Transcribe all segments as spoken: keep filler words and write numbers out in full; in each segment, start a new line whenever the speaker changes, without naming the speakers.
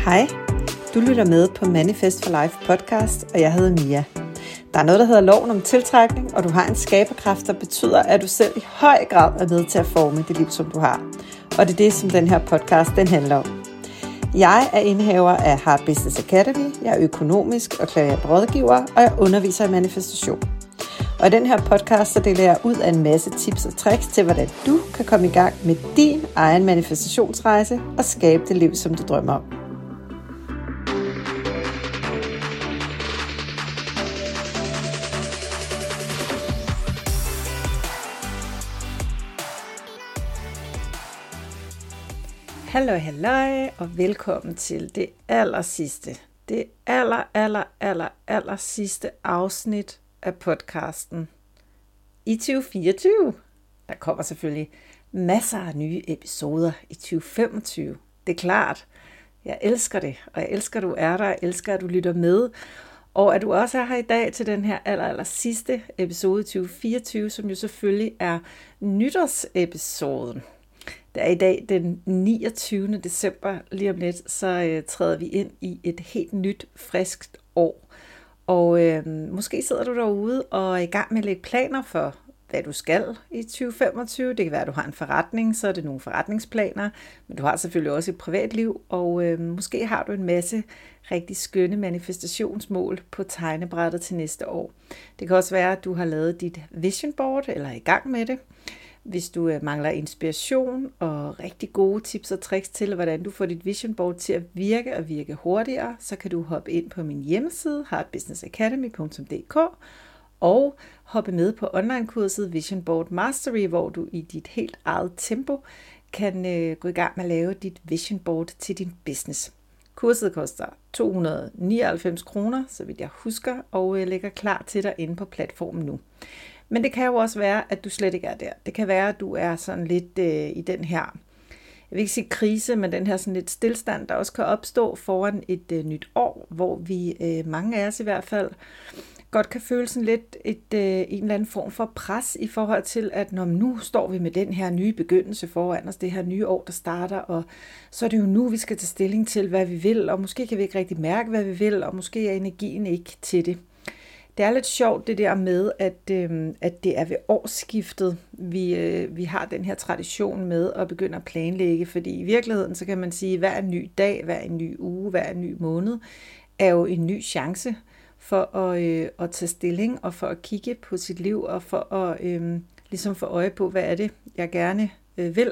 Hej, du lytter med på Manifest for Life podcast, og jeg hedder Mia. Der er noget, der hedder loven om tiltrækning, og du har en skaberkraft, der betyder, at du selv i høj grad er med til at forme det liv, som du har. Og det er det, som den her podcast den handler om. Jeg er indehaver af Heart Business Academy, jeg er økonomisk og klaverant rådgiver, og jeg underviser i manifestation. Og i den her podcast, så deler jeg ud af en masse tips og tricks til, hvordan du kan komme i gang med din egen manifestationsrejse og skabe det liv, som du drømmer om. Hallo, hallo, og velkommen til det aller sidste, det aller, aller, aller, aller sidste afsnit af podcasten i tyve fireogtyve. Der kommer selvfølgelig masser af nye episoder i tyve femogtyve. Det er klart. Jeg elsker det, og jeg elsker, at du er der. Jeg elsker, at du lytter med, og at du også er her i dag til den her aller, aller sidste episode i tyve fireogtyve, som jo selvfølgelig er nytårsepisoden. Det er i dag den niogtyvende december, lige om lidt, så øh, træder vi ind i et helt nyt, friskt år. Og øh, måske sidder du derude og er i gang med at lægge planer for, hvad du skal i tyve femogtyve. Det kan være, at du har en forretning, så er det nogle forretningsplaner, men du har selvfølgelig også et privatliv, og øh, måske har du en masse rigtig skønne manifestationsmål på tegnebrættet til næste år. Det kan også være, at du har lavet dit vision board, eller er i gang med det. Hvis du øh, mangler inspiration og rigtig gode tips og tricks til, hvordan du får dit vision board til at virke og virke hurtigere, så kan du hoppe ind på min hjemmeside, heart business academy punktum d k, og hoppe med på online-kurset Vision Board Mastery, hvor du i dit helt eget tempo kan øh, gå i gang med at lave dit vision board til din business. Kurset koster to hundrede og nioghalvfems kroner, så vidt jeg husker, og øh, ligger klar til dig inde på platformen nu. Men det kan jo også være, at du slet ikke er der. Det kan være, at du er sådan lidt øh, i den her, jeg vil ikke sige krise, men den her sådan lidt stillstand, der også kan opstå foran et øh, nyt år, hvor vi, øh, mange af os i hvert fald, godt kan føle sådan lidt et, øh, en eller anden form for pres i forhold til, at når nu står vi med den her nye begyndelse foran os, det her nye år, der starter, og så er det jo nu, vi skal tage stilling til, hvad vi vil, og måske kan vi ikke rigtig mærke, hvad vi vil, og måske er energien ikke til det. Det er lidt sjovt det der med, at, øh, at det er ved årsskiftet, vi, øh, vi har den her tradition med at begynde at planlægge, fordi i virkeligheden så kan man sige, at hver en ny dag, hver en ny uge, hver en ny måned er jo en ny chance for at, øh, at tage stilling og for at kigge på sit liv og for at øh, ligesom få øje på, hvad er det, jeg gerne øh, vil,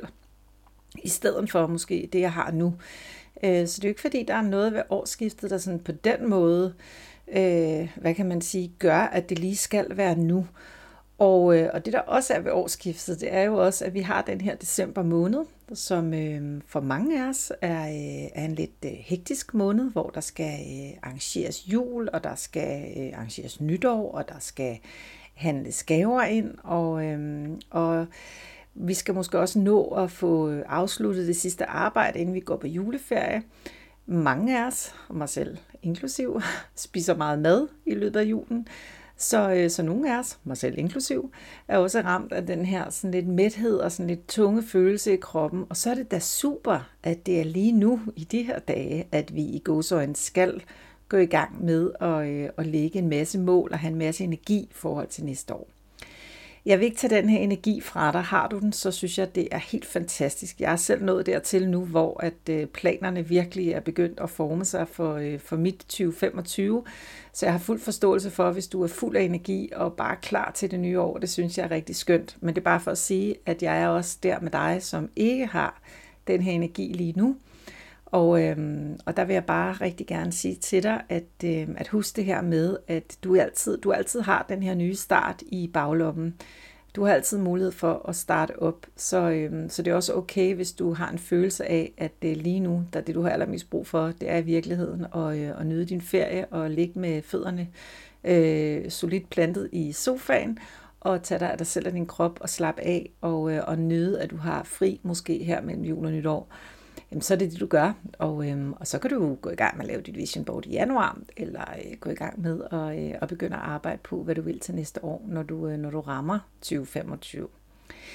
i stedet for måske det, jeg har nu. Øh, så det er jo ikke fordi, der er noget ved årsskiftet, der sådan på den måde Øh, hvad kan man sige, gør, at det lige skal være nu. Og, øh, og det der også er ved årsskiftet, det er jo også, at vi har den her december måned, som øh, for mange af os er, øh, er en lidt øh, hektisk måned, hvor der skal øh, arrangeres jul, og der skal øh, arrangeres nytår, og der skal handles gaver ind, og, øh, og vi skal måske også nå at få afsluttet det sidste arbejde, inden vi går på juleferie. Mange af os, og mig selv inklusiv, spiser meget mad i løbet af julen, så, så nogle af os, mig selv inklusiv, er også ramt af den her sådan lidt mæthed og sådan lidt tunge følelse i kroppen. Og så er det da super, at det er lige nu i de her dage, at vi i gåseøjne skal gå i gang med at, at lægge en masse mål og have en masse energi i forhold til næste år. Jeg vil ikke tage den her energi fra dig. Har du den, så synes jeg, det er helt fantastisk. Jeg er selv nået dertil nu, hvor at planerne virkelig er begyndt at forme sig for, for mit tyve femogtyve. Så jeg har fuld forståelse for, hvis du er fuld af energi og bare klar til det nye år. Det synes jeg er rigtig skønt. Men det er bare for at sige, at jeg er også der med dig, som ikke har den her energi lige nu. Og, øhm, og der vil jeg bare rigtig gerne sige til dig, at, øhm, at husk det her med, at du altid, du altid har den her nye start i baglommen. Du har altid mulighed for at starte op, så, øhm, så det er også okay, hvis du har en følelse af, at det lige nu, der det du har allermest brug for, det er i virkeligheden at, øh, at nyde din ferie og ligge med fødderne øh, solidt plantet i sofaen, og tage dig af dig selv og din krop og slappe af og, øh, og nyde, at du har fri måske her mellem jul og nytår. Jamen, så er det det, du gør, og, øhm, og så kan du gå i gang med at lave dit vision board i januar, eller øh, gå i gang med at, øh, at begynde at arbejde på, hvad du vil til næste år, når du, øh, når du rammer tyve femogtyve.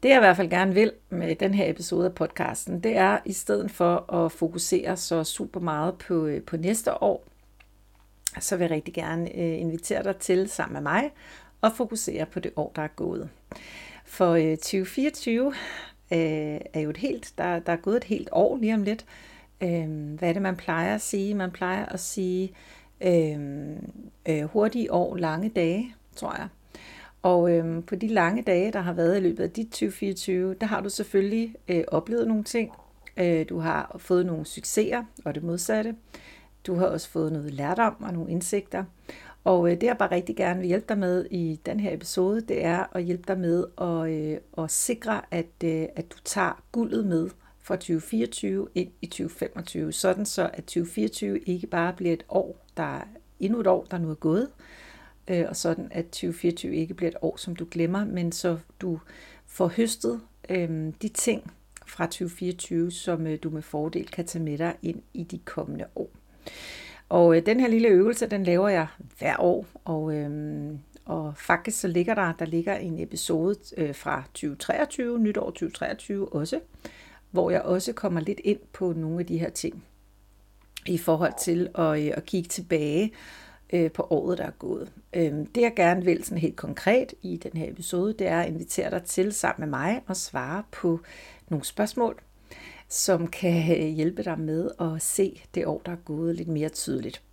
Det jeg i hvert fald gerne vil med den her episode af podcasten, det er i stedet for at fokusere så super meget på, på næste år, så vil jeg rigtig gerne invitere dig til sammen med mig at fokusere på det år, der er gået. For tyve fireogtyve er jo et helt, der, der er gået et helt år lige om lidt. Hvad er det, man plejer at sige? Man plejer at sige øh, hurtige år, lange dage, tror jeg. Og øhm, på de lange dage, der har været i løbet af dit tyve fireogtyve, der har du selvfølgelig øh, oplevet nogle ting. Øh, du har fået nogle succeser og det modsatte. Du har også fået noget lærdom og nogle indsigter. Og øh, det jeg bare rigtig gerne vil hjælpe dig med i den her episode, det er at hjælpe dig med at, øh, at sikre, at, øh, at du tager guldet med fra tyve fireogtyve ind i tyve femogtyve. Sådan så, at tyve fireogtyve ikke bare bliver et år, der er endnu et år, der nu er gået, og sådan at tyve fireogtyve ikke bliver et år, som du glemmer, men så du får høstet øh, de ting fra tyve fireogtyve, som øh, du med fordel kan tage med dig ind i de kommende år. Og øh, den her lille øvelse, den laver jeg hver år, og, øh, og faktisk så ligger der, der ligger en episode øh, fra tyve treogtyve, nytår tyve treogtyve også, hvor jeg også kommer lidt ind på nogle af de her ting, i forhold til at, øh, at kigge tilbage på året, der er gået. Det jeg gerne vil sådan helt konkret i den her episode, det er at invitere dig til sammen med mig og svare på nogle spørgsmål, som kan hjælpe dig med at se det år, der er gået lidt mere tydeligt.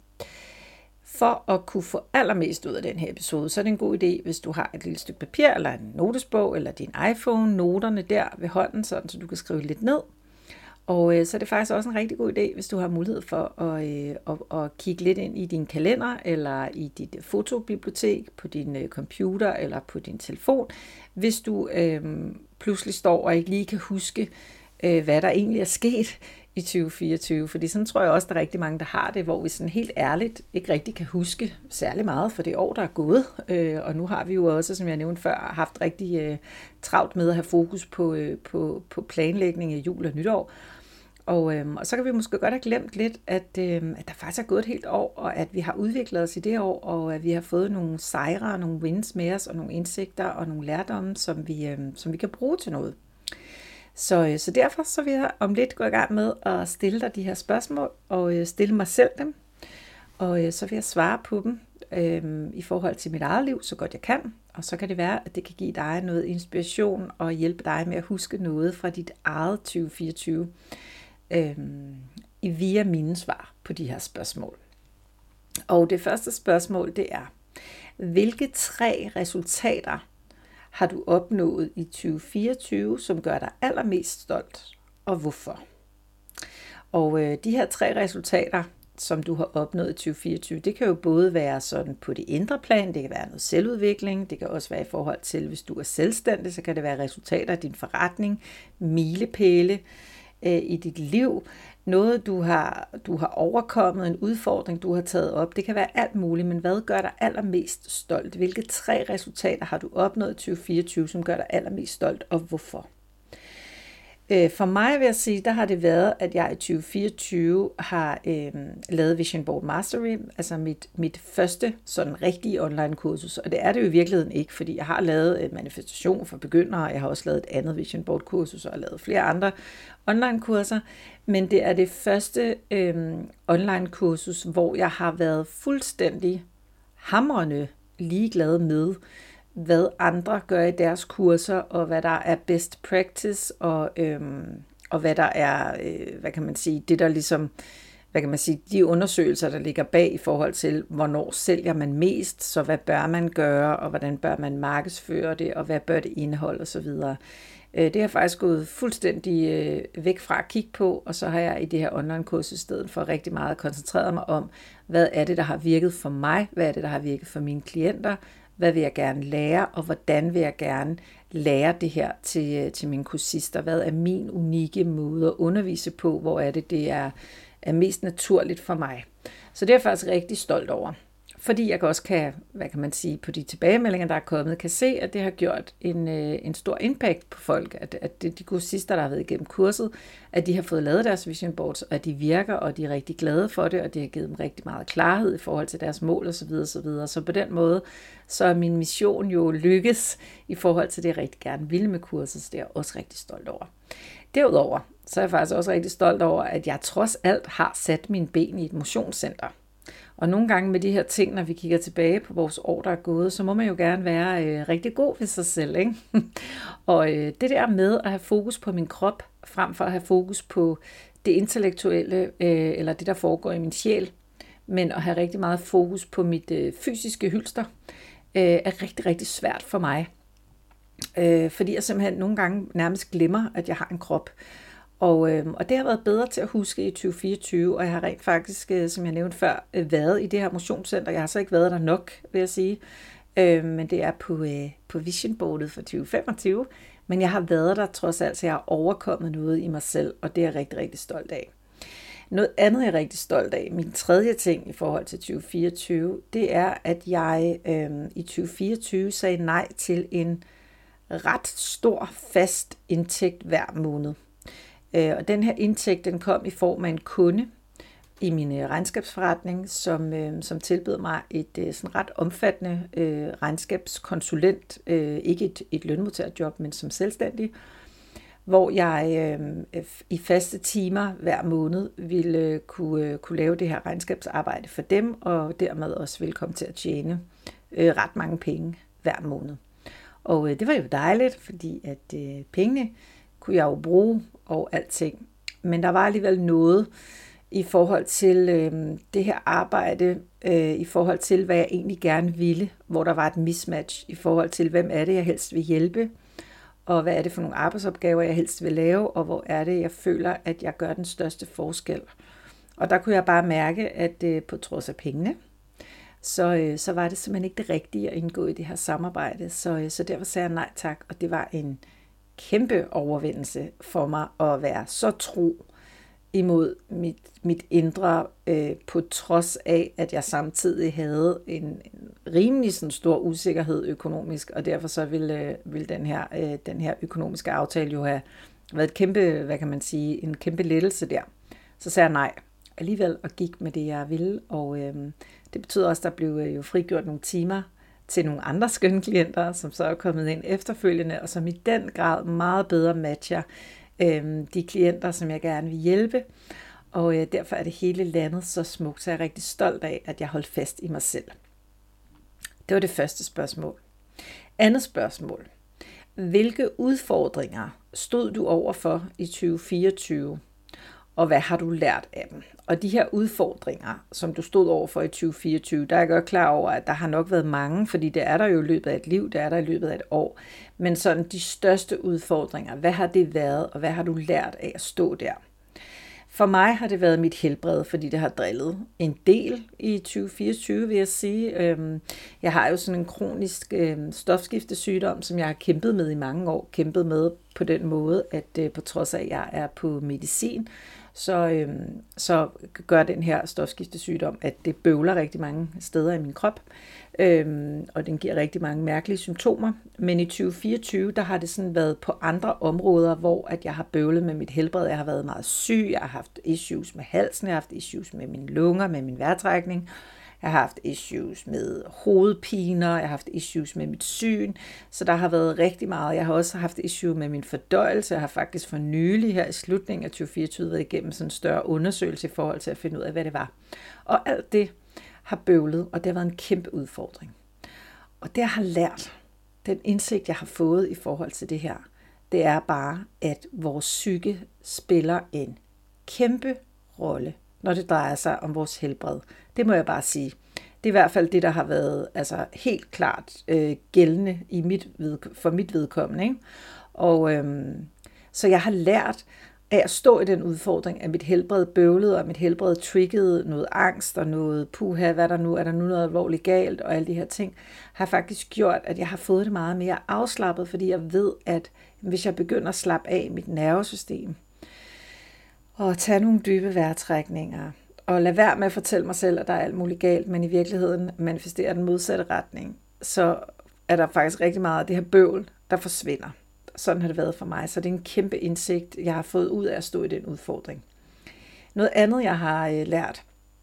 For at kunne få allermest ud af den her episode, så er det en god idé, hvis du har et lille stykke papir eller en notesbog eller din iPhone, noterne der ved hånden, sådan, så du kan skrive lidt ned. Og øh, så er det faktisk også en rigtig god idé, hvis du har mulighed for at, øh, at, at kigge lidt ind i din kalender, eller i dit fotobibliotek, på din øh, computer, eller på din telefon, hvis du øh, pludselig står og ikke lige kan huske, øh, hvad der egentlig er sket i tyve fireogtyve. Fordi sådan tror jeg også, der er rigtig mange, der har det, hvor vi sådan helt ærligt ikke rigtig kan huske særlig meget for det år, der er gået. Øh, og nu har vi jo også, som jeg nævnte før, haft rigtig øh, travlt med at have fokus på, øh, på, på planlægning af jul og nytår. Og, øhm, og så kan vi måske godt have glemt lidt, at, øhm, at der faktisk er gået et helt år, og at vi har udviklet os i det år, og at vi har fået nogle sejre og nogle wins med os, og nogle indsigter og nogle lærdomme, som vi, øhm, som vi kan bruge til noget. Så, øh, så derfor så vil jeg om lidt gå i gang med at stille dig de her spørgsmål, og øh, stille mig selv dem. Og øh, så vil jeg svare på dem øh, i forhold til mit eget liv, så godt jeg kan. Og så kan det være, at det kan give dig noget inspiration, og hjælpe dig med at huske noget fra dit eget tyve fireogtyve. Øhm, via mine svar på de her spørgsmål. Og det første spørgsmål, det er, hvilke tre resultater har du opnået i tyve fireogtyve, som gør dig allermest stolt, og hvorfor? Og øh, de her tre resultater, som du har opnået i tyve fireogtyve, det kan jo både være sådan på det indre plan, det kan være noget selvudvikling, det kan også være i forhold til, hvis du er selvstændig, så kan det være resultater af din forretning, milepæle i dit liv, noget du har, du har overkommet, en udfordring du har taget op, det kan være alt muligt, men hvad gør dig allermest stolt? Hvilke tre resultater har du opnået i tyve fireogtyve, som gør dig allermest stolt, og hvorfor? For mig vil jeg sige, der har det været, at jeg i tyve fireogtyve har øh, lavet Vision Board Mastery, altså mit, mit første sådan rigtige online kursus, og det er det jo i virkeligheden ikke, fordi jeg har lavet manifestation for begyndere, jeg har også lavet et andet Vision Board kursus, og lavet flere andre online kurser, men det er det første øh, online kursus, hvor jeg har været fuldstændig hamrende ligeglad med, hvad andre gør i deres kurser, og hvad der er best practice, og, øhm, og hvad der er, øh, hvad kan man sige, det der ligesom, hvad kan man sige, de undersøgelser, der ligger bag i forhold til, hvornår sælger man mest, så hvad bør man gøre, og hvordan bør man markedsføre det, og hvad bør det indeholde, osv. Øh, det har jeg faktisk gået fuldstændig øh, væk fra at kigge på, og så har jeg i det her online-kurs i stedet for rigtig meget koncentreret mig om, hvad er det, der har virket for mig, hvad er det, der har virket for mine klienter, hvad vil jeg gerne lære, og hvordan vil jeg gerne lære det her til, til mine kursister? Hvad er min unikke måde at undervise på? Hvor er det, det er, er mest naturligt for mig? Så det er jeg faktisk rigtig stolt over. fordi jeg også kan, hvad kan man sige, på de tilbagemeldinger, der er kommet, kan se, at det har gjort en, en stor impact på folk, at, at de kursister, der har været igennem kurset, at de har fået lavet deres vision boards, og at de virker, og de er rigtig glade for det, og det har givet dem rigtig meget klarhed i forhold til deres mål osv. osv. Så på den måde, så er min mission jo lykkes i forhold til det, jeg rigtig gerne ville med kurset, så det er jeg også rigtig stolt over. Derudover, så er jeg faktisk også rigtig stolt over, at jeg trods alt har sat mine ben i et motionscenter. Og nogle gange med de her ting, når vi kigger tilbage på vores år, der er gået, så må man jo gerne være øh, rigtig god ved sig selv, ikke? Og øh, det der med at have fokus på min krop, frem for at have fokus på det intellektuelle, øh, eller det, der foregår i min sjæl, men at have rigtig meget fokus på mit øh, fysiske hylster, øh, er rigtig, rigtig svært for mig. Øh, fordi jeg simpelthen nogle gange nærmest glemmer, at jeg har en krop. Og, øh, og det har været bedre til at huske i tyve fireogtyve, og jeg har rent faktisk, øh, som jeg nævnte før, øh, været i det her motionscenter. Jeg har så ikke været der nok, vil jeg sige, øh, men det er på, øh, på vision boardet for tyve femogtyve. Men jeg har været der trods alt, så jeg har overkommet noget i mig selv, og det er jeg rigtig, rigtig stolt af. Noget andet, jeg er rigtig stolt af, min tredje ting i forhold til tyve fireogtyve, det er, at jeg øh, i tyve fireogtyve sagde nej til en ret stor fast indtægt hver måned. Og den her indtægt, den kom i form af en kunde i min regnskabsforretning, som, øh, som tilbød mig et øh, sådan ret omfattende øh, regnskabskonsulent, øh, ikke et, et lønmodtagerjob, men som selvstændig, hvor jeg øh, i faste timer hver måned ville øh, kunne, øh, kunne lave det her regnskabsarbejde for dem, og dermed også ville komme til at tjene øh, ret mange penge hver måned. Og øh, det var jo dejligt, fordi at øh, pengene kunne jeg jo bruge og alting. Men der var alligevel noget i forhold til øh, det her arbejde, øh, i forhold til, hvad jeg egentlig gerne ville, hvor der var et mismatch i forhold til, hvem er det, jeg helst vil hjælpe, og hvad er det for nogle arbejdsopgaver, jeg helst vil lave, og hvor er det, jeg føler, at jeg gør den største forskel. Og der kunne jeg bare mærke, at øh, på trods af pengene, så, øh, så var det simpelthen ikke det rigtige at indgå i det her samarbejde. Så, øh, så derfor sagde jeg nej tak, og det var en kæmpe overvindelse for mig at være så tro imod mit, mit indre, øh, på trods af, at jeg samtidig havde en, en rimelig sådan stor usikkerhed økonomisk, og derfor så ville, øh, ville den, her, øh, den her økonomiske aftale jo have været et kæmpe, hvad kan man sige, en kæmpe lettelse der. Så sagde jeg nej alligevel og gik med det, jeg ville, og øh, det betyder også, at der blev jo frigjort nogle timer til nogle andre skønne klienter, som så er kommet ind efterfølgende, og som i den grad meget bedre matcher øh, de klienter, som jeg gerne vil hjælpe. Og øh, derfor er det hele landet så smukt, så jeg er rigtig stolt af, at jeg holdt fast i mig selv. Det var det første spørgsmål. Andet spørgsmål. Hvilke udfordringer stod du overfor i tyve fireogtyve? Og hvad har du lært af dem? Og de her udfordringer, som du stod overfor i tyve fireogtyve, der er jeg godt klar over, at der har nok været mange, fordi det er der jo i løbet af et liv, det er der i løbet af et år. Men sådan de største udfordringer, hvad har det været, og hvad har du lært af at stå der? For mig har det været mit helbred, fordi det har drillet en del i tyve fireogtyve, vil jeg sige. Jeg har jo sådan en kronisk stofskiftesygdom, som jeg har kæmpet med i mange år. Kæmpet med på den måde, at på trods af, at jeg er på medicin, så, så gør den her stofskiftesygdom, at det bøvler rigtig mange steder i min krop. Og den giver rigtig mange mærkelige symptomer. Men i tyve fireogtyve, der har det sådan været på andre områder, hvor at jeg har bøvlet med mit helbred. Jeg har været meget syg, jeg har haft issues med halsen, jeg har haft issues med mine lunger, med min vejrtrækning. Jeg har haft issues med hovedpiner, jeg har haft issues med mit syn, så der har været rigtig meget. Jeg har også haft issues med min fordøjelse. Jeg har faktisk for nylig her i slutningen af tyve fireogtyve været igennem sådan en større undersøgelse i forhold til at finde ud af, hvad det var. Og alt det har bøvlet, og det har været en kæmpe udfordring. Og det, jeg har lært, den indsigt, jeg har fået i forhold til det her, det er bare, at vores psyke spiller en kæmpe rolle, når det drejer sig om vores helbred. Det må jeg bare sige. Det er i hvert fald det, der har været altså, helt klart øh, gældende i mit ved, for mit vedkommende. Ikke? Og, øhm, så jeg har lært af at stå i den udfordring, at mit helbred bøvlede, og mit helbred triggede noget angst og noget puha, hvad der nu, er der nu noget alvorligt galt, og alle de her ting, har faktisk gjort, at jeg har fået det meget mere afslappet, fordi jeg ved, at hvis jeg begynder at slappe af mit nervesystem, og tage nogle dybe vejrtrækninger, og lade være med at fortælle mig selv, at der er alt muligt galt, men i virkeligheden manifesterer den modsatte retning, så er der faktisk rigtig meget af det her bøvl, der forsvinder. Sådan har det været for mig, så det er en kæmpe indsigt, jeg har fået ud af at stå i den udfordring. Noget andet, jeg har øh, lært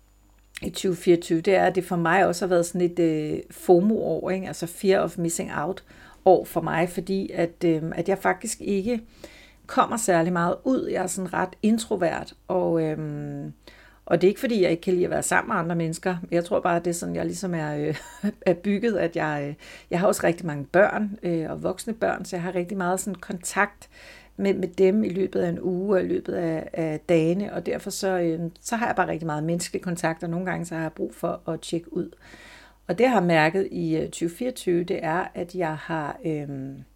i tyve fireogtyve, det er, at det for mig også har været sådan et øh, FOMO-år, ikke? Altså Fear of Missing Out-år for mig, fordi at, øh, at jeg faktisk ikke kommer særlig meget ud. Jeg er sådan ret introvert, og, øh, og det er ikke fordi, jeg ikke kan lide at være sammen med andre mennesker. Jeg tror bare, at det er sådan, jeg ligesom er, øh, er bygget, at jeg, øh, jeg har også rigtig mange børn øh, og voksne børn, så jeg har rigtig meget sådan kontakt med, med dem i løbet af en uge og i løbet af, af dagene, og derfor så, øh, så har jeg bare rigtig meget menneskelig kontakt, og nogle gange så har jeg brug for at tjekke ud. Og det jeg har mærket i øh, tyve fireogtyve, det er, at jeg har øh,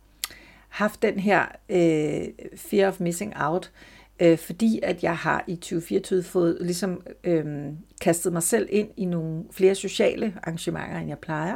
haft den her øh, fear of missing out, øh, fordi at jeg har i tyve fireogtyve fået ligesom øh, kastet mig selv ind i nogle flere sociale arrangementer, end jeg plejer,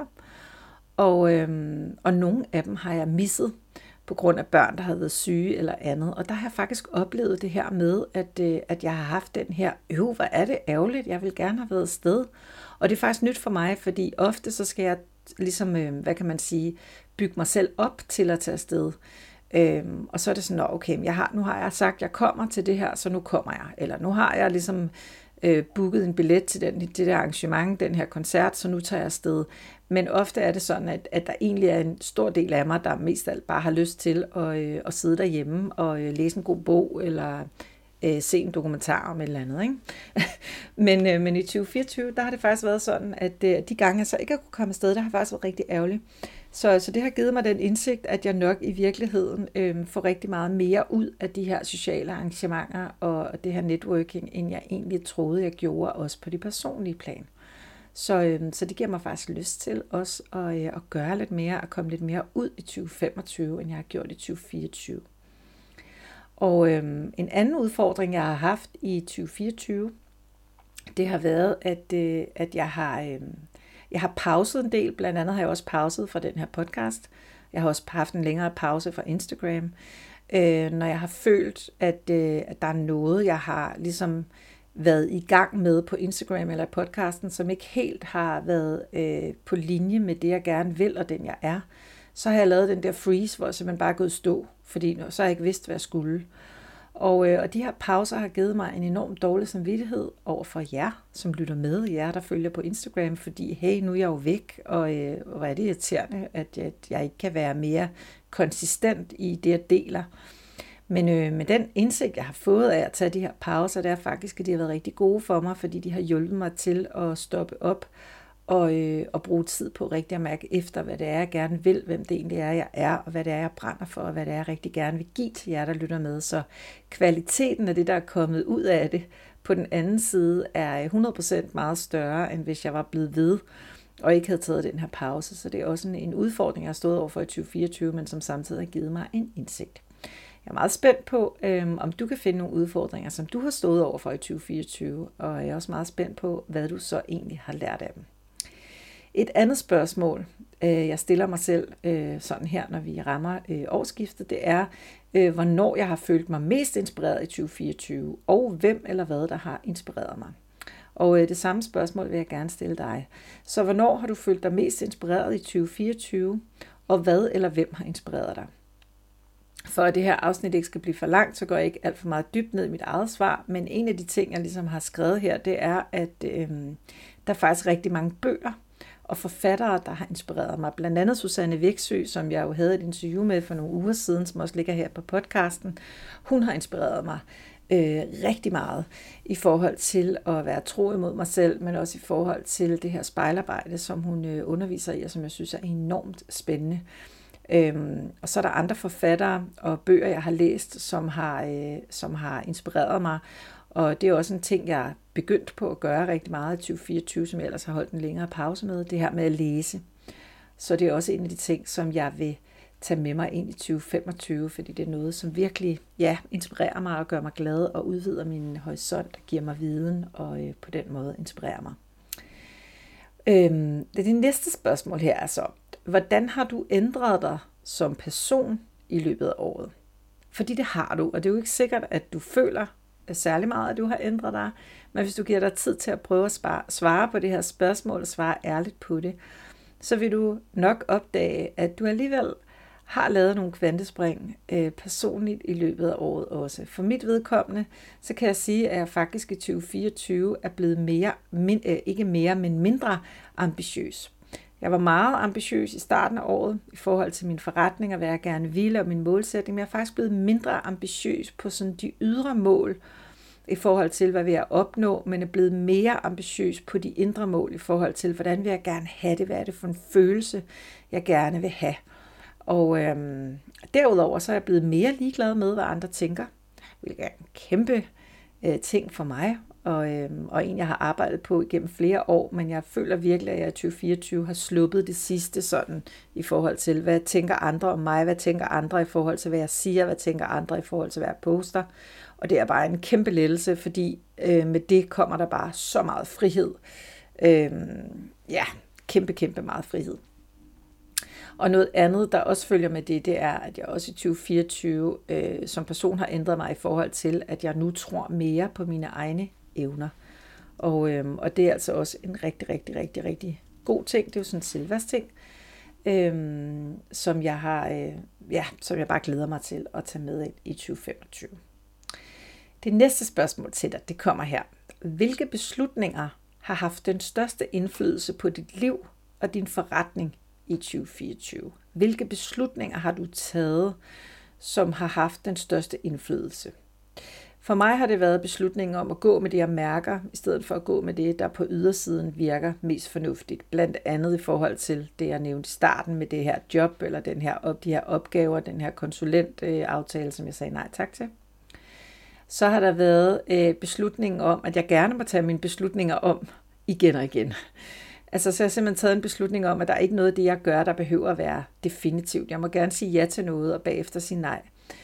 og, øh, og nogle af dem har jeg misset, på grund af børn, der havde været syge eller andet. Og der har jeg faktisk oplevet det her med, at, at jeg har haft den her, øv, hvor er det ærgerligt, jeg vil gerne have været afsted. Og det er faktisk nyt for mig, fordi ofte så skal jeg ligesom, hvad kan man sige, bygge mig selv op til at tage afsted. Øhm, og så er det sådan, okay, jeg har, nu har jeg sagt, at jeg kommer til det her, så nu kommer jeg. Eller nu har jeg ligesom øh, booket en billet til den, det der arrangement, den her koncert, så nu tager jeg afsted. Men ofte er det sådan, at, at der egentlig er en stor del af mig, der mest alt bare har lyst til at, øh, at sidde derhjemme og øh, læse en god bog, eller øh, se en dokumentar om et eller andet. Ikke? men, øh, men i tyve fireogtyve, der har det faktisk været sådan, at øh, de gange, jeg så ikke har kunne komme afsted, der har faktisk været rigtig ærgerligt. Så, så det har givet mig den indsigt, at jeg nok i virkeligheden øh, får rigtig meget mere ud af de her sociale arrangementer og det her networking, end jeg egentlig troede, jeg gjorde, også på de personlige plan. Så, øh, så det giver mig faktisk lyst til også at, øh, at gøre lidt mere, og komme lidt mere ud i tyve femogtyve, end jeg har gjort i tyve fireogtyve. Og øh, en anden udfordring, jeg har haft i tyve fireogtyve, det har været, at, øh, at jeg har... Øh, Jeg har pauset en del, blandt andet har jeg også pauset fra den her podcast. Jeg har også haft en længere pause fra Instagram, øh, når jeg har følt, at, øh, at der er noget, jeg har ligesom været i gang med på Instagram eller podcasten, som ikke helt har været øh, på linje med det, jeg gerne vil, og den jeg er. Så har jeg lavet den der freeze, hvor jeg simpelthen bare er gået stå, fordi så har jeg ikke vidst, hvad jeg skulle. Og, øh, og de her pauser har givet mig en enorm dårlig samvittighed over for jer, som lytter med, jer, der følger på Instagram, fordi hey, nu er jeg jo væk, og øh, hvor er det irriterende, at jeg, at jeg ikke kan være mere konsistent i det, jeg deler. Men øh, med den indsigt, jeg har fået af at tage de her pauser, det er faktisk, at de har været rigtig gode for mig, fordi de har hjulpet mig til at stoppe op og, øh, og bruge tid på rigtig at mærke efter, hvad det er, jeg gerne vil, hvem det egentlig er, jeg er, og hvad det er, jeg brænder for, og hvad det er, jeg rigtig gerne vil give til jer, der lytter med. Så kvaliteten af det, der er kommet ud af det på den anden side, er hundrede procent meget større, end hvis jeg var blevet ved, og ikke havde taget den her pause. Så det er også en, en udfordring, jeg har stået over for i tyve fireogtyve, men som samtidig har givet mig en indsigt. Jeg er meget spændt på, øhm, om du kan finde nogle udfordringer, som du har stået over for i tyve fireogtyve, og jeg er også meget spændt på, hvad du så egentlig har lært af dem. Et andet spørgsmål, øh, jeg stiller mig selv øh, sådan her, når vi rammer øh, årsskiftet, det er, øh, hvornår jeg har følt mig mest inspireret i tyve fireogtyve, og hvem eller hvad, der har inspireret mig. Og øh, det samme spørgsmål vil jeg gerne stille dig. Så hvornår har du følt dig mest inspireret i tyve fireogtyve, og hvad eller hvem har inspireret dig? For at det her afsnit ikke skal blive for langt, så går jeg ikke alt for meget dybt ned i mit eget svar, men en af de ting, jeg ligesom har skrevet her, det er, at øh, der er faktisk rigtig mange bøger og forfattere, der har inspireret mig. Blandt andet Susanne Veksø, som jeg jo havde et interview med for nogle uger siden, som også ligger her på podcasten. Hun har inspireret mig øh, rigtig meget i forhold til at være tro imod mig selv, men også i forhold til det her spejlarbejde, som hun øh, underviser i, og som jeg synes er enormt spændende. Øhm, og så er der andre forfattere og bøger, jeg har læst, som har, øh, som har inspireret mig. Og det er også en ting, jeg er begyndt på at gøre rigtig meget i tyve fireogtyve, som jeg ellers har holdt en længere pause med, det her med at læse. Så det er også en af de ting, som jeg vil tage med mig ind i tyve femogtyve, fordi det er noget, som virkelig ja, inspirerer mig og gør mig glad og udvider min horisont, og giver mig viden og øh, på den måde inspirerer mig. Øhm, det, det næste spørgsmål her er så, hvordan har du ændret dig som person i løbet af året? Fordi det har du, og det er jo ikke sikkert, at du føler, særlig meget, at du har ændret dig, men hvis du giver dig tid til at prøve at svare på det her spørgsmål og svare ærligt på det, så vil du nok opdage, at du alligevel har lavet nogle kvantespring øh, personligt i løbet af året også. For mit vedkommende, så kan jeg sige, at jeg faktisk i tyve fireogtyve er blevet mere, min, øh, ikke mere, men mindre ambitiøs. Jeg var meget ambitiøs i starten af året i forhold til min forretning og hvad jeg gerne ville og min målsætning, men jeg er faktisk blevet mindre ambitiøs på sådan de ydre mål i forhold til, hvad vil jeg opnå, men er blevet mere ambitiøs på de indre mål i forhold til, hvordan vil jeg gerne have det, hvad er det for en følelse, jeg gerne vil have. Og øhm, derudover så er jeg blevet mere ligeglad med, hvad andre tænker, hvilket er en kæmpe øh, ting for mig, og, øhm, og en, jeg har arbejdet på igennem flere år, men jeg føler virkelig, at jeg i tyve fireogtyve har sluppet det sidste sådan i forhold til, hvad tænker andre om mig, hvad tænker andre i forhold til, hvad jeg siger, hvad tænker andre i forhold til, hvad jeg poster. Og det er bare en kæmpe lettelse, fordi øh, med det kommer der bare så meget frihed. Øh, ja, kæmpe, kæmpe meget frihed. Og noget andet, der også følger med det, det er, at jeg også i tyve fireogtyve øh, som person har ændret mig i forhold til, at jeg nu tror mere på mine egne evner. Og, øh, og det er altså også en rigtig, rigtig, rigtig, rigtig god ting. Det er jo sådan en Silvas ting, øh, som jeg har, øh, ja, som jeg bare glæder mig til at tage med ind i tyve femogtyve. Det næste spørgsmål til dig, det kommer her. Hvilke beslutninger har haft den største indflydelse på dit liv og din forretning i tyve fireogtyve? Hvilke beslutninger har du taget, som har haft den største indflydelse? For mig har det været beslutningen om at gå med det, jeg mærker, i stedet for at gå med det, der på ydersiden virker mest fornuftigt. Blandt andet i forhold til det, jeg nævnte i starten med det her job, eller den her, de her opgaver, den her konsulentaftale, som jeg sagde nej tak til. Så har der været øh, beslutningen om, at jeg gerne må tage mine beslutninger om igen og igen. Altså, så har jeg simpelthen taget en beslutning om, at der er ikke noget af det, jeg gør, der behøver at være definitivt. Jeg må gerne sige ja til noget, og bagefter sige nej.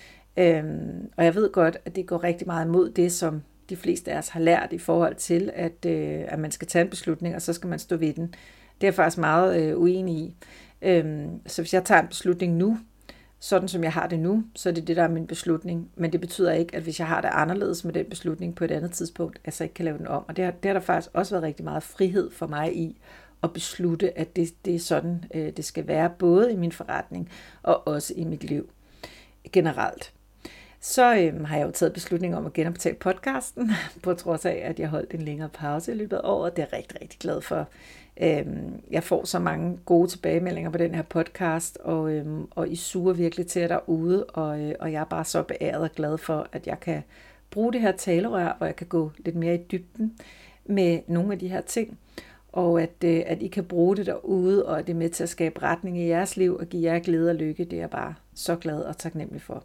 Øhm, og jeg ved godt, at det går rigtig meget imod det, som de fleste af os har lært i forhold til, at, øh, at man skal tage en beslutning, og så skal man stå ved den. Det er jeg faktisk meget øh, uenig i. Øhm, så hvis jeg tager en beslutning nu, sådan som jeg har det nu, så er det det, der er min beslutning. Men det betyder ikke, at hvis jeg har det anderledes med den beslutning på et andet tidspunkt, at så ikke kan lave den om. Og det har, det har der faktisk også været rigtig meget frihed for mig i at beslutte, at det, det er sådan, øh, det skal være, både i min forretning og også i mit liv generelt. Så øh, har jeg jo taget beslutning om at genoptage podcasten, på trods af, at jeg holdt en længere pause i løbet af året. Det er jeg rigtig, rigtig glad for. Øhm, jeg får så mange gode tilbagemeldinger på den her podcast, og, øhm, og I suger virkelig til derude, og, øh, og jeg er bare så beæret og glad for, at jeg kan bruge det her talerør, hvor jeg kan gå lidt mere i dybden med nogle af de her ting, og at, øh, at I kan bruge det derude, og at det er med til at skabe retning i jeres liv og give jer glæde og lykke. Det er jeg bare så glad og taknemmelig for.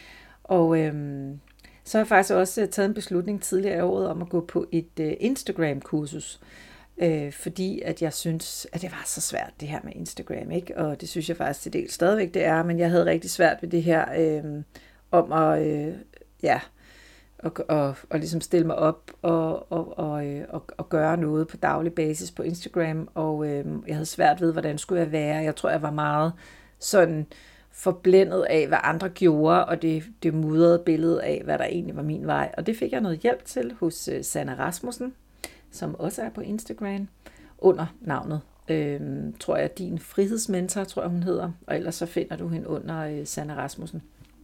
Og øhm, så har jeg faktisk også taget en beslutning tidligere i året om at gå på et øh, Instagram-kursus, øh, fordi at jeg synes, at det var så svært det her med Instagram, ikke? Og det synes jeg faktisk til del stadigvæk det er, men jeg havde rigtig svært ved det her øh, om at, øh, ja, og, og, og ligesom stille mig op og, og, og, og, og gøre noget på daglig basis på Instagram, og øh, jeg havde svært ved, hvordan skulle jeg være. Jeg tror, jeg var meget sådan forblændet af, hvad andre gjorde, og det, det mudrede billede af, hvad der egentlig var min vej. Og det fik jeg noget hjælp til hos uh, Sanna Rasmussen, som også er på Instagram, under navnet, øh, tror jeg, din frihedsmentor, tror jeg, hun hedder, og ellers så finder du hende under uh, Sanna Rasmussen.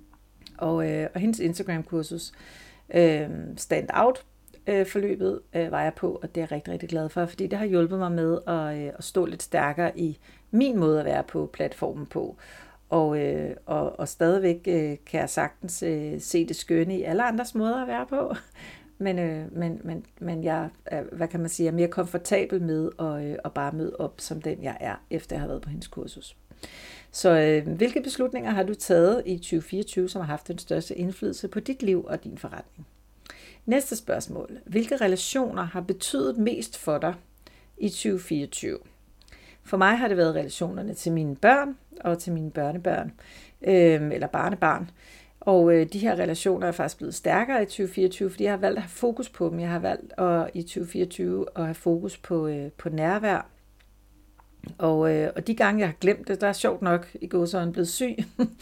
Og, øh, og hendes Instagram-kursus, øh, stand-out-forløbet, øh, var jeg på, og det er jeg rigtig, rigtig glad for, fordi det har hjulpet mig med at, øh, at stå lidt stærkere i min måde at være på platformen på. Og, øh, og, og stadigvæk øh, kan jeg sagtens øh, se det skønne i alle andres måder at være på. Men, øh, men, men, men jeg er, hvad kan man sige, er mere komfortabel med at, øh, at bare møde op som den jeg er, efter jeg har været på hendes kursus. Så øh, hvilke beslutninger har du taget i tyve fireogtyve, som har haft den største indflydelse på dit liv og din forretning? Næste spørgsmål. Hvilke relationer har betydet mest for dig i tyve fireogtyve? For mig har det været relationerne til mine børn og til mine børnebørn, øh, eller barnebarn. Og øh, de her relationer er faktisk blevet stærkere i tyve fireogtyve, fordi jeg har valgt at have fokus på dem. Jeg har valgt at, i tyve fireogtyve at have fokus på, øh, på nærvær Og, øh, og de gange, jeg har glemt det, der er sjovt nok i gåseøjne blevet syg.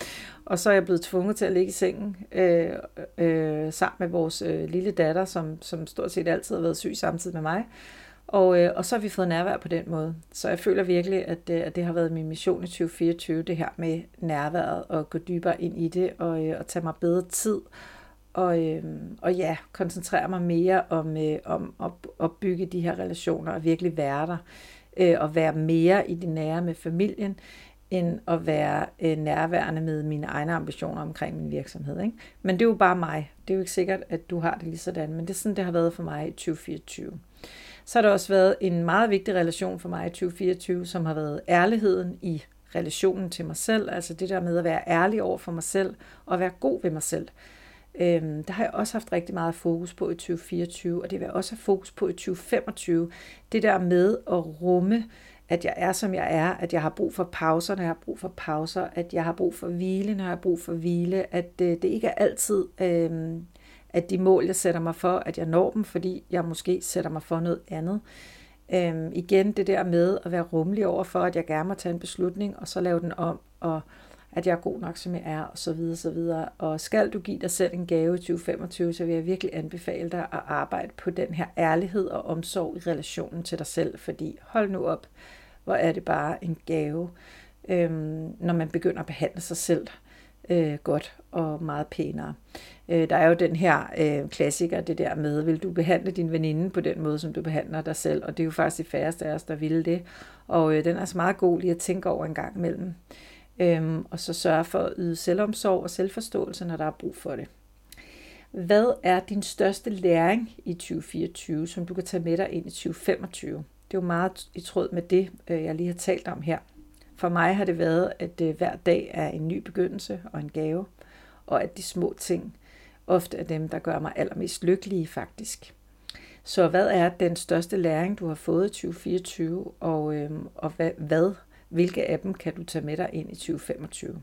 Og så er jeg blevet tvunget til at ligge i sengen øh, øh, sammen med vores øh, lille datter, som, som stort set altid har været syg samtidig med mig. Og, øh, og så har vi fået nærvær på den måde. Så jeg føler virkelig, at, øh, at det har været min mission i tyve fireogtyve, det her med nærværet, og gå dybere ind i det, og, øh, og tage mig bedre tid. Og, øh, og ja, koncentrere mig mere om, øh, om at, at bygge de her relationer, og virkelig være der. Øh, og være mere i det nære med familien, end at være øh, nærværende med mine egne ambitioner omkring min virksomhed. Ikke? Men det er jo bare mig. Det er jo ikke sikkert, at du har det lige sådan, men det er sådan, det har været for mig i tyve fireogtyve. Så har der også været en meget vigtig relation for mig i tyve fireogtyve, som har været ærligheden i relationen til mig selv, altså det der med at være ærlig over for mig selv, og være god ved mig selv. Øhm, der har jeg også haft rigtig meget fokus på i tyve fireogtyve, og det vil jeg også have fokus på i tyve femogtyve. Det der med at rumme, at jeg er, som jeg er, at jeg har brug for pauser, når jeg har brug for pauser, at jeg har brug for hvile, når jeg har brug for hvile, at øh, det ikke er altid, øh, at de mål, jeg sætter mig for, at jeg når dem, fordi jeg måske sætter mig for noget andet. Øh, igen det der med at være rummelig over for, at jeg gerne må tage en beslutning, og så lave den om, og at jeg er god nok, som jeg er, og så videre, så videre. Og skal du give dig selv en gave i tyve femogtyve, så vil jeg virkelig anbefale dig at arbejde på den her ærlighed og omsorg i relationen til dig selv, fordi hold nu op, hvor er det bare en gave, øhm, når man begynder at behandle sig selv øh, godt og meget pænere. Øh, der er jo den her øh, klassiker, det der med, vil du behandle din veninde på den måde, som du behandler dig selv, og det er jo faktisk de færreste af os, der ville det, og øh, den er altså meget god lige at tænke over en gang imellem. Øhm, og så sørge for at yde selvomsorg og selvforståelse, når der er brug for det. Hvad er din største læring i tyve fireogtyve, som du kan tage med dig ind i tyve femogtyve? Det er jo meget i tråd med det, jeg lige har talt om her. For mig har det været, at hver dag er en ny begyndelse og en gave, og at de små ting ofte er dem, der gør mig allermest lykkelig faktisk. Så hvad er den største læring, du har fået i tyve fireogtyve, og, øhm, og hvad, hvad hvilke af dem kan du tage med dig ind i tyve femogtyve?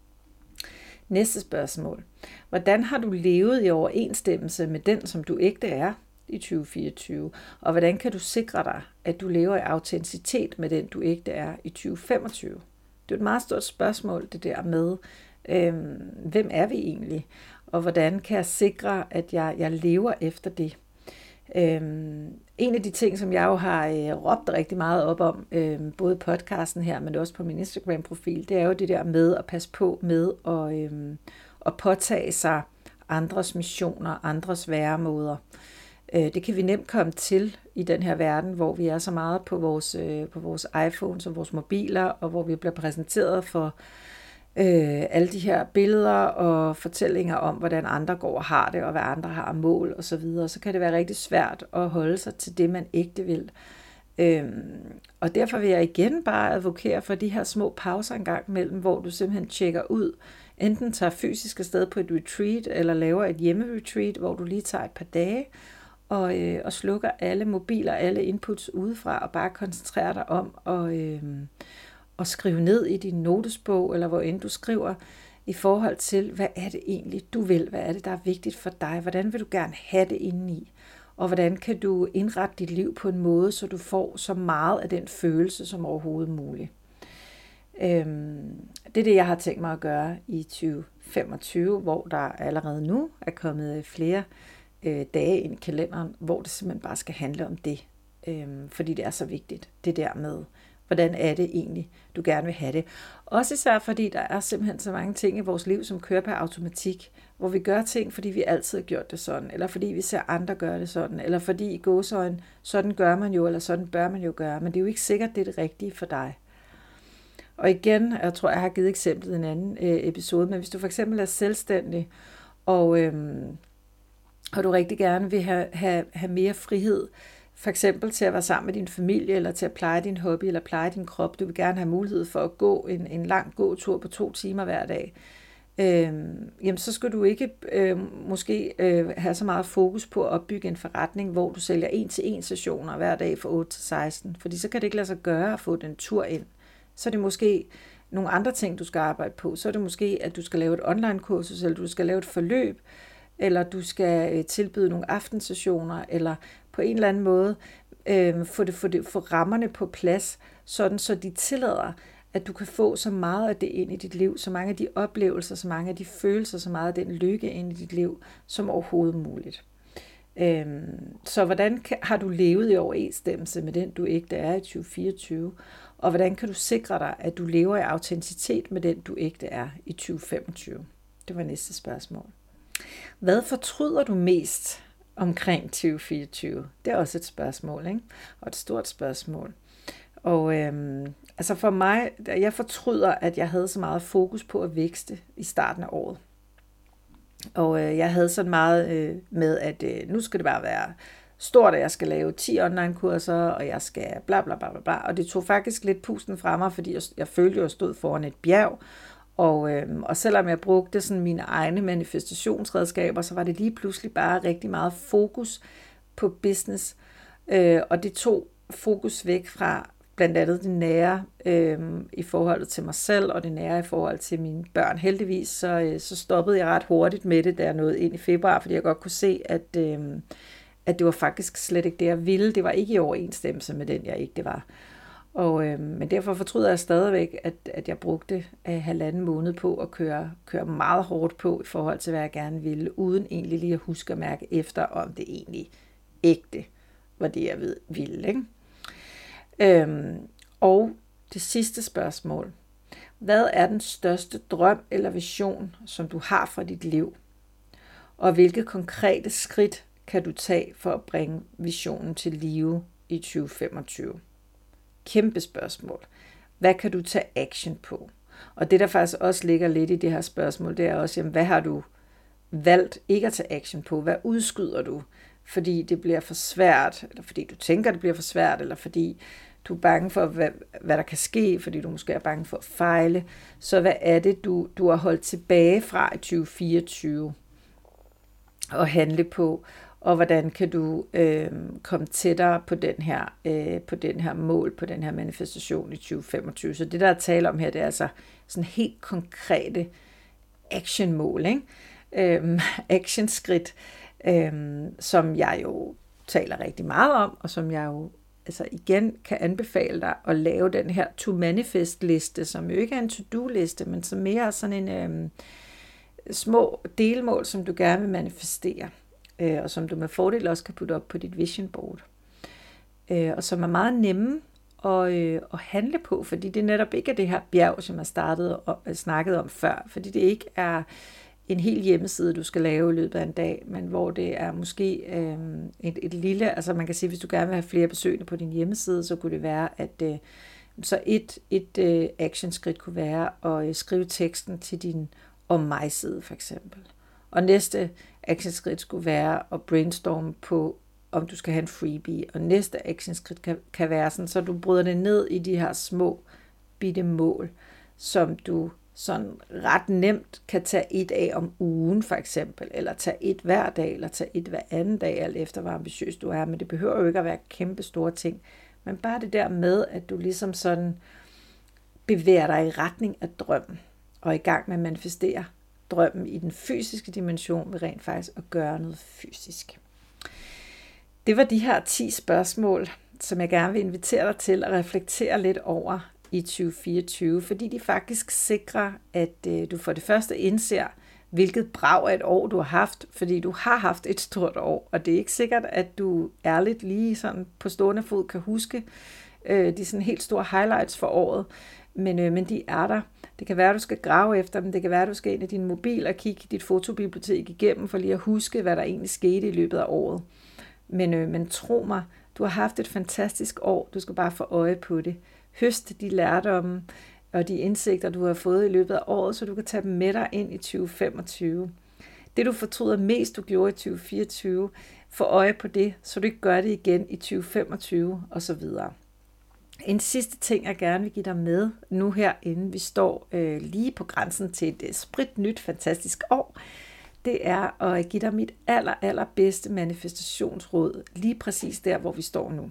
Næste spørgsmål. Hvordan har du levet i overensstemmelse med den, som du ægte er i tyve fireogtyve? Og hvordan kan du sikre dig, at du lever i autenticitet med den, du ægte er i tyve femogtyve? Det er et meget stort spørgsmål, det der med, øhm, hvem er vi egentlig? Og hvordan kan jeg sikre, at jeg, jeg lever efter det? Øhm, en af de ting, som jeg jo har øh, råbt rigtig meget op om, øh, både i podcasten her, men også på min Instagram-profil, det er jo det der med at passe på med at, øh, at påtage sig andres missioner, andres væremåder. Øh, det kan vi nemt komme til i den her verden, hvor vi er så meget på vores, øh, på vores iPhones og vores mobiler, og hvor vi bliver præsenteret for Øh, alle de her billeder og fortællinger om, hvordan andre går og har det, og hvad andre har af mål og så videre, så kan det være rigtig svært at holde sig til det, man ægte vil. Øhm, og derfor vil jeg igen bare advokere for de her små pauser en gang imellem, hvor du simpelthen tjekker ud, enten tager fysisk afsted på et retreat, eller laver et hjemmeretreat, hvor du lige tager et par dage, og, øh, og slukker alle mobiler, alle inputs udefra, og bare koncentrerer dig om at øh, og skrive ned i din notesbog, eller hvor end du skriver, i forhold til, hvad er det egentlig, du vil? Hvad er det, der er vigtigt for dig? Hvordan vil du gerne have det indeni? Og hvordan kan du indrette dit liv på en måde, så du får så meget af den følelse som overhovedet muligt? Øhm, det er det, jeg har tænkt mig at gøre i tyve femogtyve, hvor der allerede nu er kommet flere øh, dage ind i kalenderen, hvor det simpelthen bare skal handle om det. Øhm, fordi det er så vigtigt, det der med, hvordan er det egentlig, du gerne vil have det. Også især fordi der er simpelthen så mange ting i vores liv, som kører på automatik, hvor vi gør ting, fordi vi altid har gjort det sådan, eller fordi vi ser andre gøre det sådan, eller fordi i gåseøjne, sådan gør man jo, eller sådan bør man jo gøre, men det er jo ikke sikkert, det er det rigtige for dig. Og igen, jeg tror, jeg har givet eksemplet i en anden øh, episode, men hvis du for eksempel er selvstændig, og, øhm, og du rigtig gerne vil have, have, have mere frihed, for eksempel til at være sammen med din familie, eller til at pleje din hobby, eller pleje din krop. Du vil gerne have mulighed for at gå en, en lang gåtur på to timer hver dag. Øhm, jamen så skal du ikke øh, måske øh, have så meget fokus på at opbygge en forretning, hvor du sælger en-til-en sessioner hver dag fra otte til seksten. Fordi så kan det ikke lade sig gøre at få den tur ind. Så er det måske nogle andre ting, du skal arbejde på. Så er det måske, at du skal lave et online-kursus, eller du skal lave et forløb, eller du skal tilbyde nogle aftensessioner, eller på en eller anden måde Øh, få, det, få, det, få rammerne på plads, sådan så de tillader, at du kan få så meget af det ind i dit liv, så mange af de oplevelser, så mange af de følelser, så meget af den lykke ind i dit liv, som overhovedet muligt. Øhm, så hvordan kan, har du levet i overensstemmelse med den, du ægte er i tyve fireogtyve? Og hvordan kan du sikre dig, at du lever i autenticitet med den, du ægte er i tyve femogtyve? Det var næste spørgsmål. Hvad fortryder du mest omkring tyve fireogtyve? Det er også et spørgsmål, ikke? Og et stort spørgsmål. Og øhm, altså for mig, jeg fortryder, at jeg havde så meget fokus på at vækste i starten af året. Og øh, jeg havde sådan meget øh, med, at øh, nu skal det bare være stort, at jeg skal lave ti online-kurser, og jeg skal bla bla bla bla. Og det tog faktisk lidt pusten fra mig, fordi jeg, jeg følte, at jeg stod foran et bjerg. Og, øh, og selvom jeg brugte sådan mine egne manifestationsredskaber, så var det lige pludselig bare rigtig meget fokus på business. Øh, og det tog fokus væk fra blandt andet det nære øh, i forhold til mig selv, og det nære i forhold til mine børn. Heldigvis så, øh, så stoppede jeg ret hurtigt med det, da jeg nåede ind i februar, fordi jeg godt kunne se, at, øh, at det var faktisk slet ikke det, jeg ville. Det var ikke i overensstemmelse med den, jeg ikke det var. Og, øh, men derfor fortryder jeg stadigvæk, at, at jeg brugte øh, halvanden måned på at køre, køre meget hårdt på i forhold til, hvad jeg gerne ville, uden egentlig lige at huske at mærke efter, om det egentlig ægte var det, jeg ville, ikke? Øhm, og det sidste spørgsmål. Hvad er den største drøm eller vision, som du har for dit liv? Og hvilke konkrete skridt kan du tage for at bringe visionen til live i tyve femogtyve? Kæmpe spørgsmål. Hvad kan du tage action på? Og det, der faktisk også ligger lidt i det her spørgsmål, det er også, jamen, hvad har du valgt ikke at tage action på? Hvad udskyder du? Fordi det bliver for svært, eller fordi du tænker, det bliver for svært, eller fordi du er bange for, hvad, hvad der kan ske, fordi du måske er bange for at fejle. Så hvad er det, du, du har holdt tilbage fra i tyve fireogtyve og handle på? Og hvordan kan du øh, komme tættere på den, her, øh, på den her mål, på den her manifestation i tyve femogtyve? Så det, der er tale om her, det er altså sådan helt konkrete actionmål, ikke? Øhm, actionskridt, øhm, som jeg jo taler rigtig meget om, og som jeg jo altså igen kan anbefale dig at lave den her to-manifest-liste, som jo ikke er en to-do-liste, men som mere er sådan en øhm, små delmål, som du gerne vil manifestere, øh, og som du med fordel også kan putte op på dit vision board, øh, og som er meget nemme at, øh, at handle på, fordi det netop ikke er det her bjerg, som jeg startede og snakkede om før, fordi det ikke er en hel hjemmeside, du skal lave i løbet af en dag, men hvor det er måske øh, et, et lille, altså man kan sige, hvis du gerne vil have flere besøgende på din hjemmeside, så kunne det være, at øh, så et, et øh, actionskridt kunne være at øh, skrive teksten til din om mig side for eksempel. Og næste actionskridt skulle være at brainstorme på, om du skal have en freebie, og næste actionskridt kan, kan være sådan, så du bryder det ned i de her små bitte mål, som du sådan ret nemt kan tage et af om ugen for eksempel, eller tage et hver dag, eller tage et hver anden dag, alt efter hvor ambitiøs du er, men det behøver jo ikke at være kæmpe store ting, men bare det der med, at du ligesom sådan bevæger dig i retning af drømmen, og i gang med at manifestere drømmen i den fysiske dimension, ved rent faktisk at gøre noget fysisk. Det var de her ti spørgsmål, som jeg gerne vil invitere dig til at reflektere lidt over i tyve fireogtyve, fordi de faktisk sikrer, at øh, du for det første indser, hvilket brag af et år du har haft, fordi du har haft et stort år, og det er ikke sikkert, at du ærligt lige sådan på stående fod kan huske øh, de sådan helt store highlights for året, men, øh, men de er der. Det kan være, at du skal grave efter dem, det kan være, at du skal ind i din mobil og kigge dit fotobibliotek igennem, for lige at huske, hvad der egentlig skete i løbet af året. Men, øh, men tro mig, du har haft et fantastisk år, du skal bare få øje på det. Høst de lærdomme og de indsigter, du har fået i løbet af året, så du kan tage dem med dig ind i tyve femogtyve. Det, du fortryder mest, du gjorde i tyve fireogtyve, få øje på det, så du ikke gør det igen i tyve femogtyve osv. En sidste ting, jeg gerne vil give dig med nu her, inden vi står øh, lige på grænsen til et sprit nyt, fantastisk år, det er at give dig mit aller, aller bedste manifestationsråd, lige præcis der, hvor vi står nu.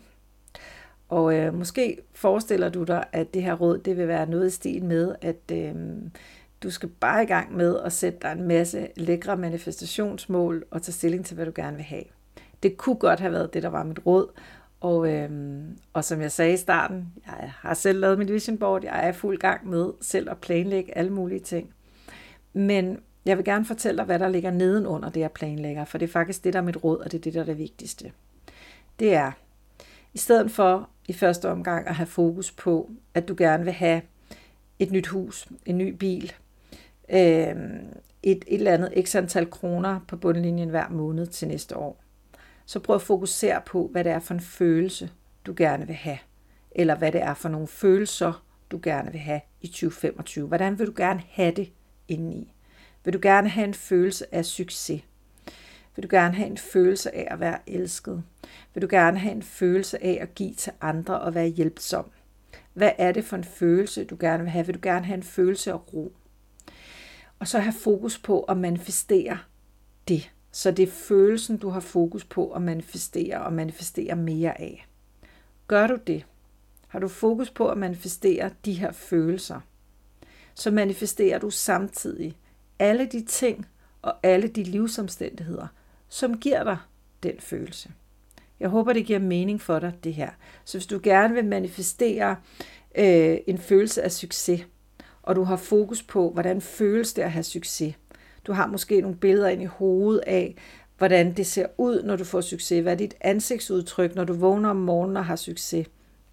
Og øh, måske forestiller du dig, at det her råd, det vil være noget i stil med, at øh, du skal bare i gang med at sætte dig en masse lækre manifestationsmål og tage stilling til, hvad du gerne vil have. Det kunne godt have været det, der var mit råd, Og, øhm, og som jeg sagde i starten, jeg har selv lavet mit vision board, jeg er i fuld gang med selv at planlægge alle mulige ting. Men jeg vil gerne fortælle dig, hvad der ligger nedenunder det, jeg planlægger, for det er faktisk det, der er mit råd, og det er det, der er det vigtigste. Det er, i stedet for i første omgang at have fokus på, at du gerne vil have et nyt hus, en ny bil, øh, et, et eller andet x antal kroner på bundlinjen hver måned til næste år, så prøv at fokusere på, hvad det er for en følelse, du gerne vil have, eller hvad det er for nogle følelser, du gerne vil have i tyve femogtyve. Hvordan vil du gerne have det indeni? Vil du gerne have en følelse af succes? Vil du gerne have en følelse af at være elsket? Vil du gerne have en følelse af at give til andre og være hjælpsom? Hvad er det for en følelse, du gerne vil have? Vil du gerne have en følelse af ro? Og så have fokus på at manifestere det. Så det er følelsen, du har fokus på at manifestere og manifestere mere af. Gør du det? Har du fokus på at manifestere de her følelser? Så manifesterer du samtidig alle de ting og alle de livsomstændigheder, som giver dig den følelse. Jeg håber, det giver mening for dig, det her. Så hvis du gerne vil manifestere øh, en følelse af succes, og du har fokus på, hvordan føles det at have succes. Du har måske nogle billeder ind i hovedet af, hvordan det ser ud, når du får succes. Hvad er dit ansigtsudtryk, når du vågner om morgenen og har succes?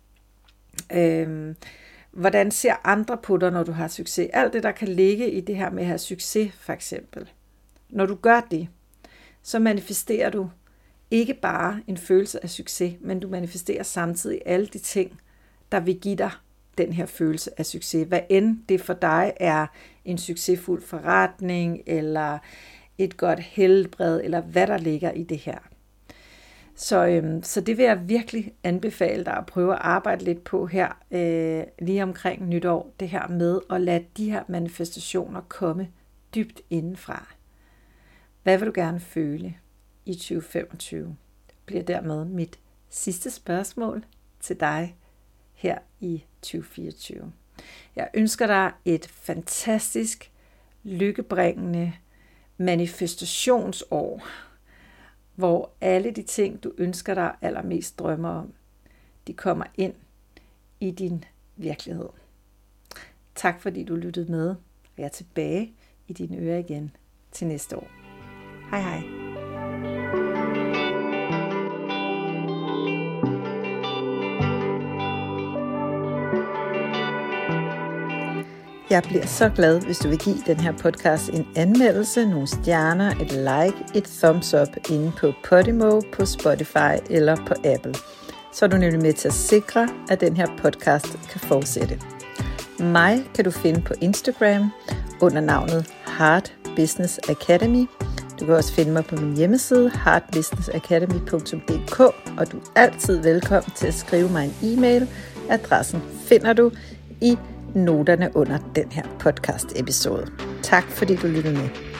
Øh, hvordan ser andre på dig, når du har succes? Alt det, der kan ligge i det her med at have succes, for eksempel. Når du gør det, så manifesterer du ikke bare en følelse af succes, men du manifesterer samtidig alle de ting, der vil give dig den her følelse af succes. Hvad end det for dig er en succesfuld forretning, eller et godt helbred, eller hvad der ligger i det her. Så, øhm, så det vil jeg virkelig anbefale dig at prøve at arbejde lidt på her, øh, lige omkring nytår. Det her med at lade de her manifestationer komme dybt indenfra. Hvad vil du gerne føle i tyve femogtyve? Det bliver dermed mit sidste spørgsmål til dig her i tyve fireogtyve. Jeg ønsker dig et fantastisk, lykkebringende manifestationsår, hvor alle de ting, du ønsker dig allermest drømmer om, de kommer ind i din virkelighed. Tak fordi du lyttede med, og jeg er tilbage i dine ører igen til næste år. Hej hej. Jeg bliver så glad, hvis du vil give den her podcast en anmeldelse, nogle stjerner, et like, et thumbs up inde på Podimo, på Spotify eller på Apple. Så er du nemlig med til at sikre, at den her podcast kan fortsætte. Mig kan du finde på Instagram under navnet Heart Business Academy. Du kan også finde mig på min hjemmeside heart business academy punktum d k, og du er altid velkommen til at skrive mig en e-mail. Adressen finder du i noterne under den her podcast episode. Tak fordi du lyttede med.